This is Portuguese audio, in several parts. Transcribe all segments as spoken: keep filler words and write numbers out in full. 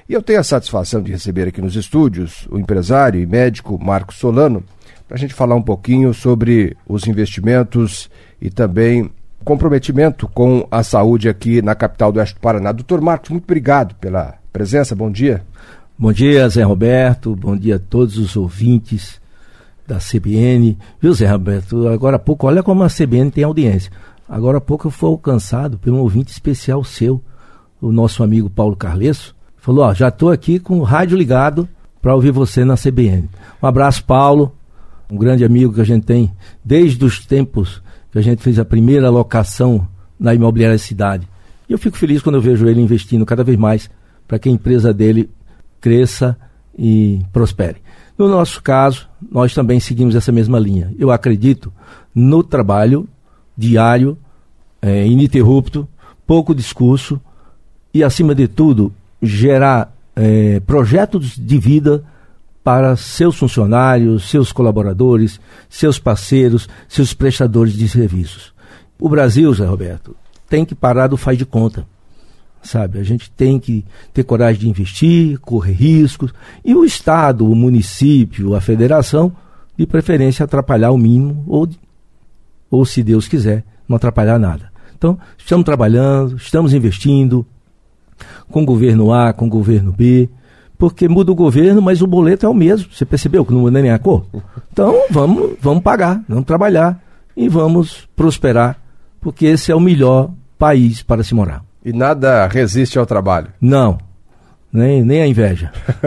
E eu tenho a satisfação de receber aqui nos estúdios o empresário e médico Marcos Solano, para a gente falar um pouquinho sobre os investimentos e também o comprometimento com a saúde aqui na capital do Oeste do Paraná. Doutor Marcos, muito obrigado pela presença, bom dia. Bom dia, Zé Roberto, bom dia a todos os ouvintes da C B N. Viu, Zé Roberto, agora há pouco, olha como a C B N tem audiência. Agora há pouco eu fui alcançado por um ouvinte especial seu, o nosso amigo Paulo Carlesso. Falou, ó, já estou aqui com o rádio ligado para ouvir você na C B N. Um abraço, Paulo, um grande amigo que a gente tem desde os tempos que a gente fez a primeira locação na Imobiliária Cidade. E eu fico feliz quando eu vejo ele investindo cada vez mais para que a empresa dele cresça e prospere. No nosso caso, nós também seguimos essa mesma linha. Eu acredito no trabalho diário, é, ininterrupto, pouco discurso e, acima de tudo, gerar é, projetos de vida para seus funcionários, seus colaboradores, seus parceiros, seus prestadores de serviços. O Brasil, Zé Roberto, tem que parar do faz de conta. Sabe, a gente tem que ter coragem de investir, correr riscos, e o Estado, o município, a federação, de preferência atrapalhar o mínimo, ou, ou se Deus quiser, não atrapalhar nada. Então, estamos trabalhando, estamos investindo, com o governo A, com o governo B, porque muda o governo, mas o boleto é o mesmo. Você percebeu que não muda nem a cor? Então, vamos, vamos pagar, vamos trabalhar e vamos prosperar, porque esse é o melhor país para se morar. E nada resiste ao trabalho? Não, nem, nem a inveja.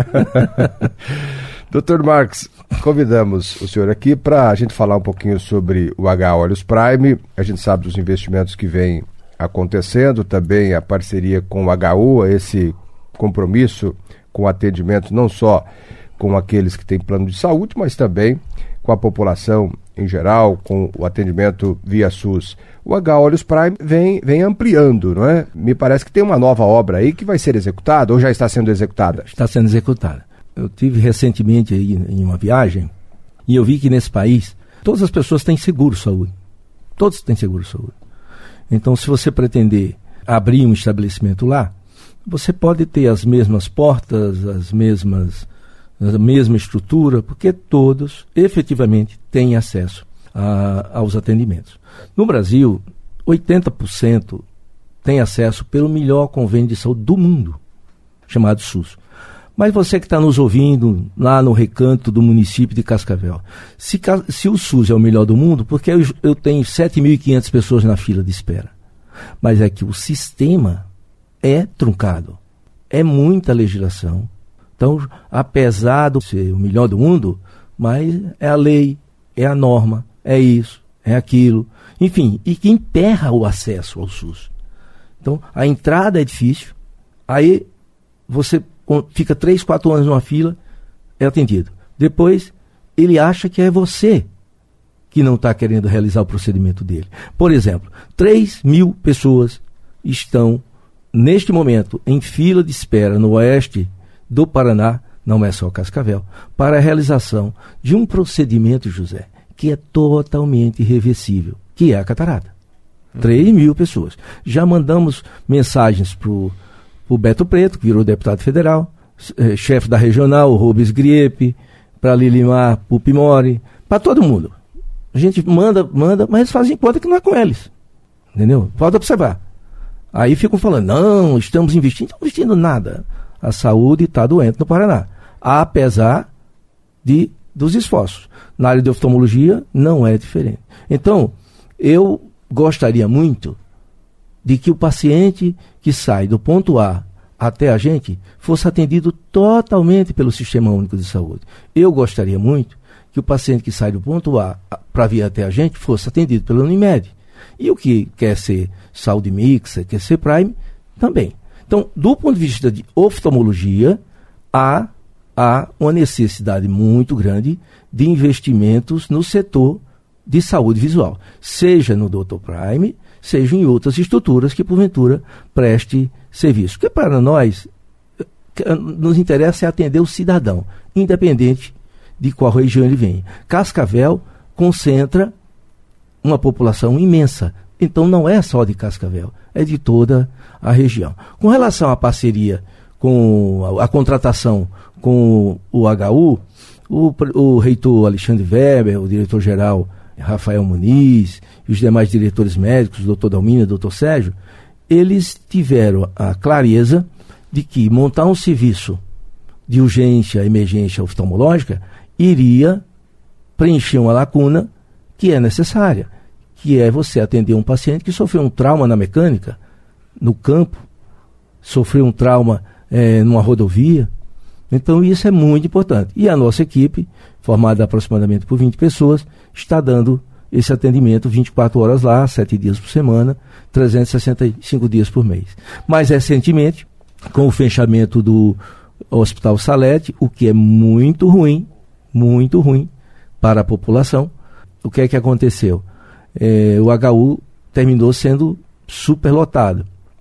doutor Marcos, convidamos o senhor aqui para a gente falar um pouquinho sobre o H Óleos Prime. A gente sabe dos investimentos que vêm acontecendo, também a parceria com o H U, esse compromisso com atendimento não só com aqueles que têm plano de saúde, mas também com a população em geral, com o atendimento via SUS. O H Óleos Prime vem, vem ampliando, não é? Me parece que tem uma nova obra aí que vai ser executada ou já está sendo executada? Está sendo executada. Eu tive recentemente aí em uma viagem e eu vi que nesse país todas as pessoas têm seguro saúde. Todos têm seguro saúde. Então, se você pretender abrir um estabelecimento lá, você pode ter as mesmas portas, as mesmas, a mesma estrutura, porque todos efetivamente têm acesso a, aos atendimentos. No Brasil, oitenta por cento tem acesso pelo melhor convênio de saúde do mundo, chamado SUS. Mas você que está nos ouvindo lá no recanto do município de Cascavel, se, se o SUS é o melhor do mundo, porque eu, eu tenho sete mil e quinhentas pessoas na fila de espera. Mas é que o sistema é truncado. É muita legislação. Então, apesar de ser o melhor do mundo, mas é a lei, é a norma, é isso, é aquilo. Enfim, e que emperra o acesso ao SUS. Então, a entrada é difícil, aí você fica três, quatro anos numa fila, é atendido. Depois, ele acha que é você que não está querendo realizar o procedimento dele. Por exemplo, três mil pessoas estão, neste momento, em fila de espera no oeste do Paraná, não é só Cascavel, para a realização de um procedimento, José, que é totalmente irreversível, que é a catarata. Uhum. três mil pessoas. Já mandamos mensagens para o Beto Preto, que virou deputado federal, eh, chefe da regional, o Rubens Griepe, para Lilimar Pupimori, para todo mundo. A gente manda, manda, mas eles fazem conta que não é com eles. Entendeu? Falta observar. Aí ficam falando, não, estamos investindo, não estamos investindo nada. A saúde está doente no Paraná, apesar de, dos esforços. Na área de oftalmologia não é diferente. Então, eu gostaria muito de que o paciente que sai do ponto A até a gente fosse atendido totalmente pelo Sistema Único de Saúde. Eu gostaria muito que o paciente que sai do ponto A para vir até a gente fosse atendido pela Unimed. E o que quer ser saúde mixa, quer ser Prime, também. Então, do ponto de vista de oftalmologia, há, há uma necessidade muito grande de investimentos no setor de saúde visual, seja no doutor Prime, seja em outras estruturas que, porventura, preste serviço. Porque para nós, nos interessa é atender o cidadão, independente de qual região ele vem. Cascavel concentra uma população imensa, então não é só de Cascavel, é de toda a região. Com relação à parceria com a, a contratação com o H U, o, o reitor Alexandre Weber, o diretor-geral Rafael Muniz e os demais diretores médicos, doutor Dalmina, doutor Sérgio, eles tiveram a clareza de que montar um serviço de urgência, emergência oftalmológica iria preencher uma lacuna que é necessária, que é você atender um paciente que sofreu um trauma na mecânica, no campo, sofreu um trauma é, numa rodovia. Então isso é muito importante. E a nossa equipe, formada aproximadamente por vinte pessoas, está dando esse atendimento vinte e quatro horas lá, sete dias por semana, trezentos e sessenta e cinco dias por mês. Mais recentemente, com o fechamento do Hospital Salete, o que é muito ruim, muito ruim para a população, o que é que aconteceu? É, o H U terminou sendo superlotado.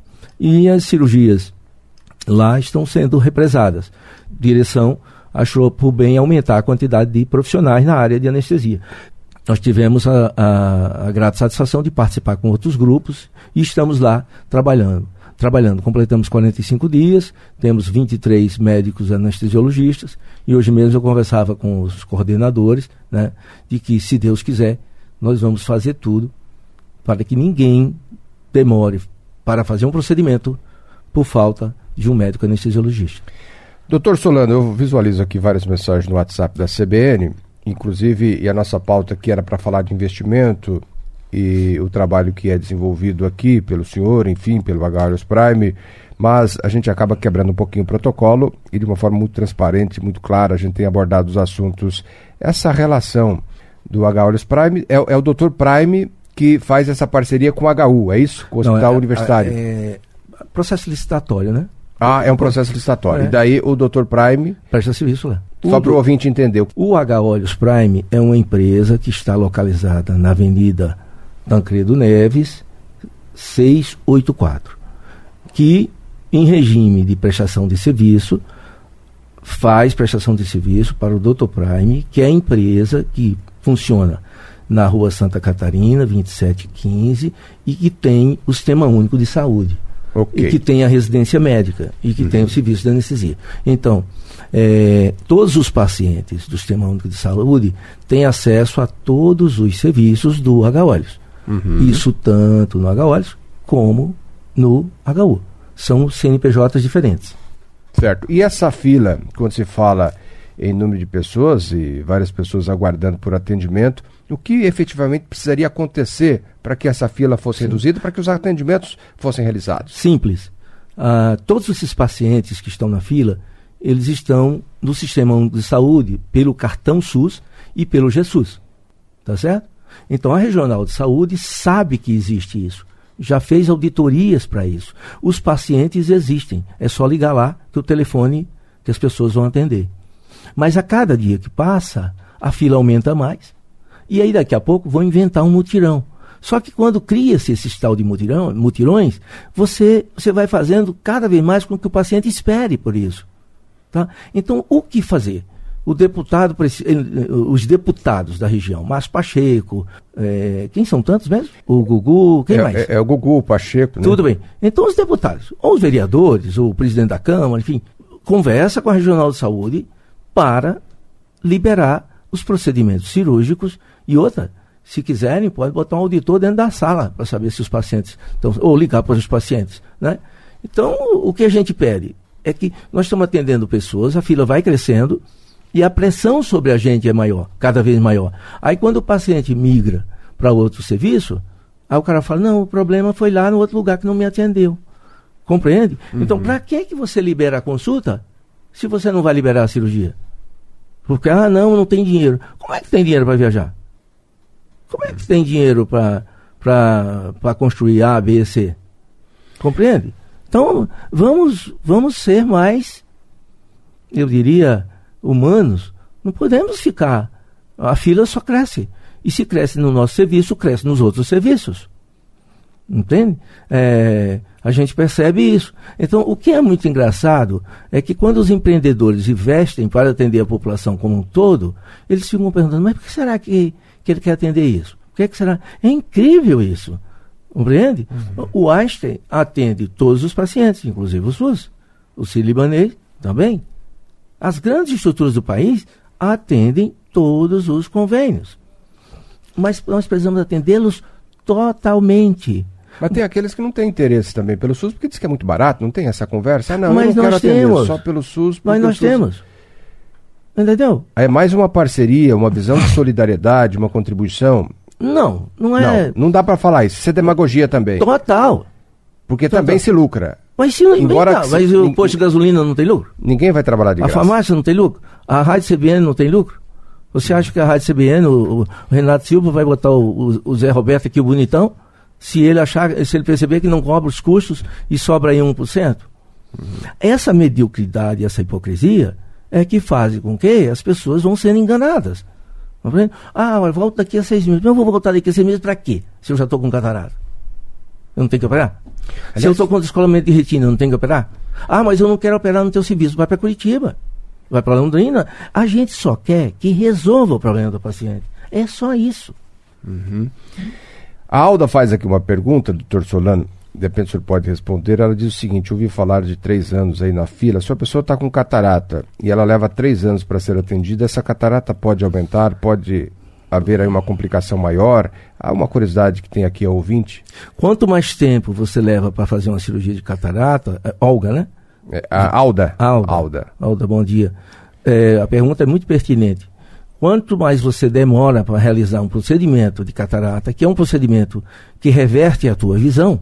E as cirurgias lá estão sendo represadas. A direção achou por bem aumentar a quantidade de profissionais na área de anestesia. Nós tivemos a, a, a grata satisfação de participar com outros grupos e estamos lá trabalhando. Trabalhando, completamos quarenta e cinco dias, temos vinte e três médicos anestesiologistas e hoje mesmo eu conversava com os coordenadores, né, de que, se Deus quiser, nós vamos fazer tudo para que ninguém demore para fazer um procedimento por falta de um médico anestesiologista. Doutor Solano, eu visualizo aqui várias mensagens no WhatsApp da C B N, inclusive, e a nossa pauta aqui era para falar de investimento e o trabalho que é desenvolvido aqui pelo senhor, enfim, pelo H Olhos Prime, mas a gente acaba quebrando um pouquinho o protocolo e de uma forma muito transparente, muito clara, a gente tem abordado os assuntos. Essa relação do H Olhos Prime, é, é o doutor Prime que faz essa parceria com o H U, é isso? Com o Hospital Não, é, Universitário? É, é processo licitatório, né? Ah, é um processo licitatório. É. E daí o doutor Prime... Presta serviço lá. Só para o ouvinte entender. O H Olhos Prime é uma empresa que está localizada na Avenida Tancredo Neves, seiscentos e oitenta e quatro, que, em regime de prestação de serviço, faz prestação de serviço para o doutor Prime, que é a empresa que funciona na Rua Santa Catarina, vinte e sete quinze, e que tem o Sistema Único de Saúde. Okay. E que tem a residência médica e que uhum. tem o serviço de anestesia. Então, é, todos os pacientes do Sistema Único de Saúde têm acesso a todos os serviços do H Olhos. Uhum. Isso tanto no H Olhos como no H U. São C N P Js diferentes. Certo. E essa fila, quando se fala em número de pessoas e várias pessoas aguardando por atendimento, o que efetivamente precisaria acontecer para que essa fila fosse Sim. reduzida, para que os atendimentos fossem realizados? Simples. Ah, todos esses pacientes que estão na fila, eles estão no Sistema Único de Saúde pelo cartão SUS e pelo GESUS. Tá certo? Então a Regional de Saúde sabe que existe isso. Já fez auditorias para isso. Os pacientes existem. É só ligar lá que o telefone que as pessoas vão atender. Mas a cada dia que passa, a fila aumenta mais. E aí daqui a pouco vão inventar um mutirão. Só que quando cria-se esse tal de mutirão, mutirões, você, você vai fazendo cada vez mais com que o paciente espere por isso. Tá? Então, o que fazer? O deputado, os deputados da região, Márcio Pacheco, é, quem são tantos mesmo? O Gugu, quem é, mais? É, é o Gugu, o Pacheco. Né? Tudo bem. Então, os deputados, ou os vereadores, ou o presidente da Câmara, enfim, conversa com a Regional de Saúde para liberar os procedimentos cirúrgicos e outra, se quiserem, pode botar um auditor dentro da sala para saber se os pacientes estão, ou ligar para os pacientes, né? Então, o que a gente pede é que nós estamos atendendo pessoas, a fila vai crescendo e a pressão sobre a gente é maior, cada vez maior. Aí quando o paciente migra para outro serviço, aí o cara fala, não, o problema foi lá no outro lugar que não me atendeu. Compreende? Uhum. Então, para que que você libera a consulta se você não vai liberar a cirurgia? Porque, ah, não, não tem dinheiro. Como é que tem dinheiro para viajar? Como é que tem dinheiro para construir A, B, C? Compreende? Então, vamos, vamos ser mais, eu diria, humanos. Não podemos ficar. A fila só cresce. E se cresce no nosso serviço, cresce nos outros serviços. Entende? É, a gente percebe isso. Então, o que é muito engraçado é que quando os empreendedores investem para atender a população como um todo, eles ficam perguntando, mas por que será que, que ele quer atender isso? Por que, que será? É incrível isso. Compreende? Uhum. O Einstein atende todos os pacientes, inclusive os SUS. o Sírio-Libanês também. As grandes estruturas do país atendem todos os convênios. Mas nós precisamos atendê-los totalmente. Mas tem aqueles que não têm interesse também pelo SUS, porque diz que é muito barato, não tem essa conversa? Ah, não, mas eu não nós quero temos. atender só pelo SUS. Mas nós SUS... temos. Entendeu? É mais uma parceria, uma visão de solidariedade, uma contribuição? Não, não é... Não, não dá para falar isso. Isso é demagogia também. Total. Porque Total. também se lucra. Mas, se, Embora tá, mas se, o posto de gasolina não tem lucro? Ninguém vai trabalhar de a graça. A farmácia não tem lucro? A rádio C B N não tem lucro? Você acha que a rádio C B N, o, o Renato Silva vai botar o, o, o Zé Roberto aqui, o bonitão, se ele achar, se ele perceber que não cobra os custos e sobra aí um por cento? Uhum. Essa mediocridade, essa hipocrisia é que faz com que as pessoas vão sendo enganadas. Ah, eu volto daqui a seis meses. Mas eu vou voltar daqui a seis meses para quê? Se eu já estou com catarata. Eu não tenho que operar? Aliás, se eu estou com descolamento de retina, eu não tenho que operar? Ah, mas eu não quero operar no teu serviço. Vai para Curitiba. Vai para Londrina. A gente só quer que resolva o problema do paciente. É só isso. Uhum. A Alda faz aqui uma pergunta, doutor Solano. Depende se o senhor pode responder. Ela diz o seguinte: ouvi falar de três anos aí na fila. Se a pessoa está com catarata e ela leva três anos para ser atendida, essa catarata pode aumentar, pode haver aí uma complicação maior? Há uma curiosidade que tem aqui a ouvinte. Quanto mais tempo você leva para fazer uma cirurgia de catarata, é, Olga, né? É, a Alda. Alda. Alda. Alda, bom dia. É, a pergunta é muito pertinente. Quanto mais você demora para realizar um procedimento de catarata, que é um procedimento que reverte a tua visão,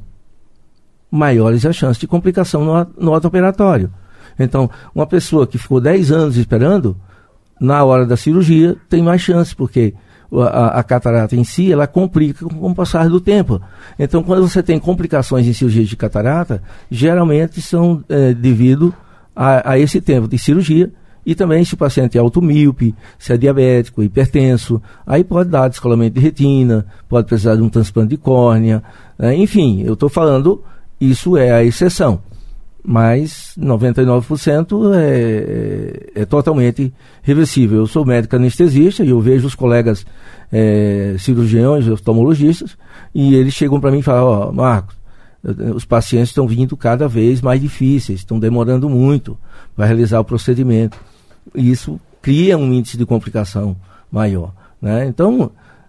maiores as chances de complicação no, no ato operatório. Então, uma pessoa que ficou dez anos esperando, na hora da cirurgia, tem mais chance, porque a, a catarata em si, ela complica com o passar do tempo. Então, quando você tem complicações em cirurgia de catarata, geralmente são é, devido a, a esse tempo de cirurgia, e também se o paciente é automíope, se é diabético, hipertenso, aí pode dar descolamento de retina, pode precisar de um transplante de córnea, né? Enfim, eu estou falando... Isso é a exceção, mas noventa e nove por cento é, é, é totalmente reversível. Eu sou médico anestesista e eu vejo os colegas é, cirurgiões, oftalmologistas, e eles chegam para mim e falam: ó, Marcos, os pacientes estão vindo cada vez mais difíceis, estão demorando muito para realizar o procedimento. E isso cria um índice de complicação maior, né? Então,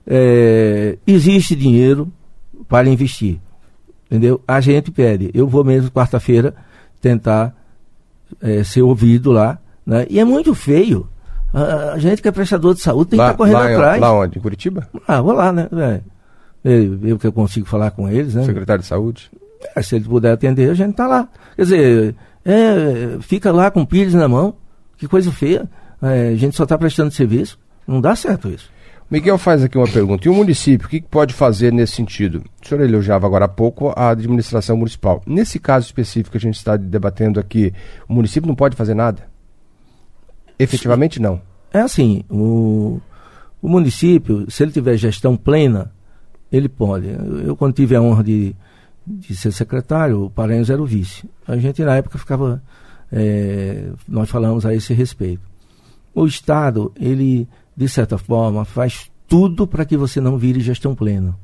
é, existe dinheiro para investir. Entendeu? A gente pede. Eu vou mesmo quarta-feira tentar é, ser ouvido lá, né? E é muito feio. A, a gente que é prestador de saúde tem lá, que estar correndo lá, atrás. Lá onde? Em Curitiba? Ah, vou lá, né? É. Eu, eu que eu consigo falar com eles, né? Secretário de Saúde? É, se ele puder atender, a gente está lá. Quer dizer, é, fica lá com pilhas na mão. Que coisa feia. É, a gente só está prestando serviço. Não dá certo isso. Miguel faz aqui uma pergunta. E o município, o que pode fazer nesse sentido? O senhor elogiava agora há pouco a administração municipal. Nesse caso específico que a gente está debatendo aqui, o município não pode fazer nada? Efetivamente não. É assim, o, o município, se ele tiver gestão plena, ele pode. Eu, eu quando tive a honra de, de ser secretário, o Paranhos era o vice. A gente na época ficava, é, nós falamos a esse respeito. O Estado, ele... de certa forma, faz tudo para que você não vire gestão plena.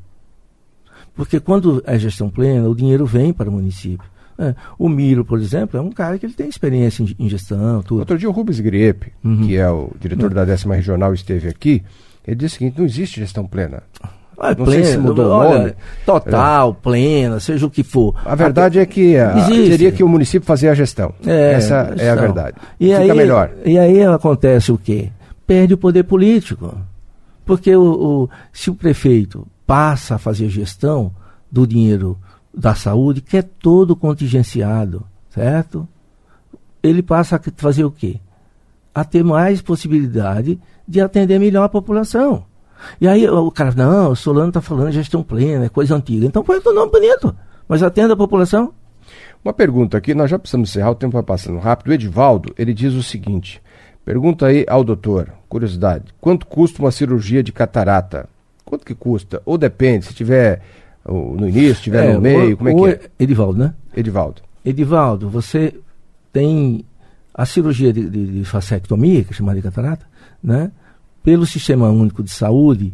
Porque quando é gestão plena, o dinheiro vem para o município. É, o Miro, por exemplo, é um cara que ele tem experiência em, em gestão, tudo. Outro dia o Rubens Griepe, uhum. que é o diretor uhum. da décima Regional, esteve aqui, ele disse o seguinte: não existe gestão plena. Ah, não plena, sei se mudou olha, o nome. Total, é. plena, seja o que for. A verdade a, é que a, teria que o município fazer a gestão. É, Essa gestão. é a verdade. E Fica aí, melhor. E aí acontece o quê? Perde o poder político. Porque o, o, se o prefeito passa a fazer gestão do dinheiro da saúde, que é todo contingenciado, certo? Ele passa a fazer o quê? A ter mais possibilidade de atender melhor a população. E aí o cara, não, o Solano está falando gestão plena, é coisa antiga. Então põe o nome bonito, mas atenda a população. Uma pergunta aqui, nós já precisamos encerrar, o tempo vai passando rápido. O Edivaldo, ele diz o seguinte: pergunta aí ao doutor, curiosidade, quanto custa uma cirurgia de catarata? Quanto que custa? Ou depende, se tiver no início, se tiver é, no meio, o, como é que é? Edivaldo, né? Edivaldo. Edivaldo, você tem a cirurgia de, de, de facectomia, que é chamada de catarata, né? Pelo Sistema Único de Saúde,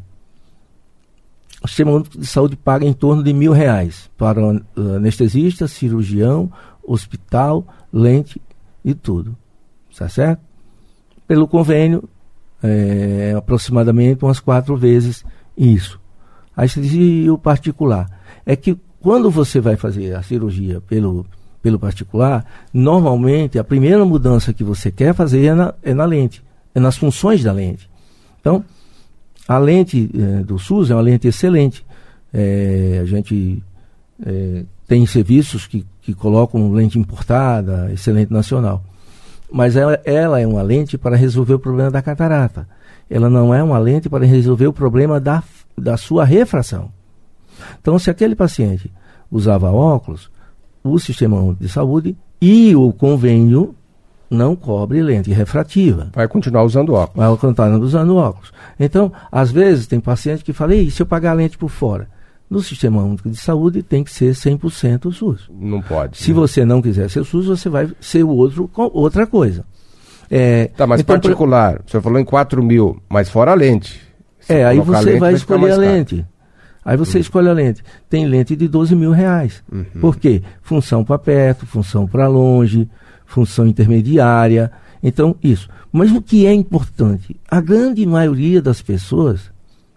o Sistema Único de Saúde paga em torno de mil reais para anestesista, cirurgião, hospital, lente e tudo. Tá certo? Pelo convênio, é, aproximadamente umas quatro vezes isso. Aí você diz, e o particular? É que quando você vai fazer a cirurgia pelo, pelo particular, normalmente a primeira mudança que você quer fazer é na, é na lente, é nas funções da lente. Então, a lente é, do SUS é uma lente excelente. É, a gente é, tem serviços que, que colocam lente importada, excelente nacional. Mas ela, ela é uma lente para resolver o problema da catarata. Ela não é uma lente para resolver o problema da, da sua refração. Então, se aquele paciente usava óculos, o Sistema Único de Saúde e o convênio não cobre lente refrativa. Vai continuar usando óculos. Vai continuar usando óculos. Então, às vezes, tem paciente que fala, e se eu pagar a lente por fora? No Sistema Único de Saúde tem que ser cem por cento SUS. Não pode. Se né? você não quiser ser SUS, você vai ser o outro com outra coisa. É, tá, mas então, particular, o senhor falou em quatro mil, mas fora a lente. Se é, aí você lente, vai escolher a lente. Aí você uhum. escolhe a lente. Tem lente de doze mil reais. Uhum. Por quê? Função para perto, função para longe, função intermediária. Então, isso. Mas o que é importante? A grande maioria das pessoas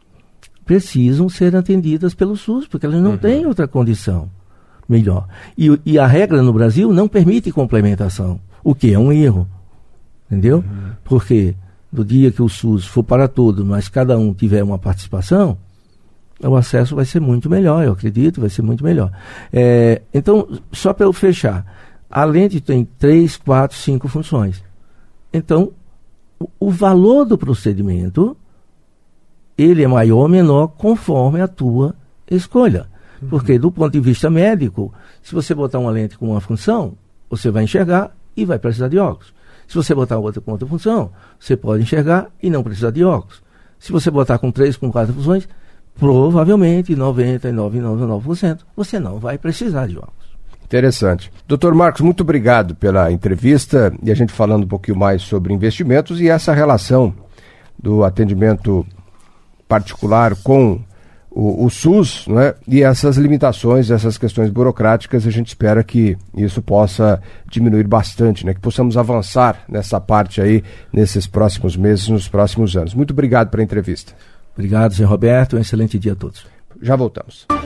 precisam ser atendidas pelo SUS, porque elas não uhum. têm outra condição melhor. E, e a regra no Brasil não permite complementação, o que é um erro. Entendeu? Uhum. Porque no dia que o SUS for para todos, mas cada um tiver uma participação, o acesso vai ser muito melhor, eu acredito, vai ser muito melhor. É, então, só para eu fechar, a lente tem três, quatro, cinco funções. Então, o, o valor do procedimento, ele é maior ou menor conforme a tua escolha. Uhum. Porque do ponto de vista médico, se você botar uma lente com uma função, você vai enxergar e vai precisar de óculos. Se você botar outra com outra função, você pode enxergar e não precisar de óculos. Se você botar com três, com quatro funções, provavelmente noventa e nove vírgula noventa e nove por cento você não vai precisar de óculos. Interessante. doutor Marcos, muito obrigado pela entrevista e a gente falando um pouquinho mais sobre investimentos e essa relação do atendimento particular com o, o SUS, né? E essas limitações, essas questões burocráticas, a gente espera que isso possa diminuir bastante, né? Que possamos avançar nessa parte aí nesses próximos meses, nos próximos anos. Muito obrigado pela entrevista. Obrigado, senhor Roberto. Um excelente dia a todos. Já voltamos.